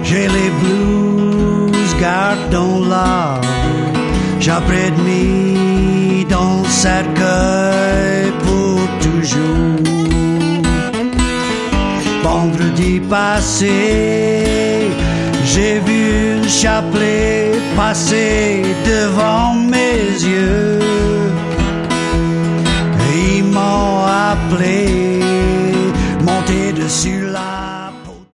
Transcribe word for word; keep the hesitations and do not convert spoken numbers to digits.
J'ai les blues, garde dans l'art. J'ai mis dans le cercueil pour toujours. Vendredi passé, j'ai vu un chapelet passer devant mes yeux. Ils m'ont appelé, monté dessus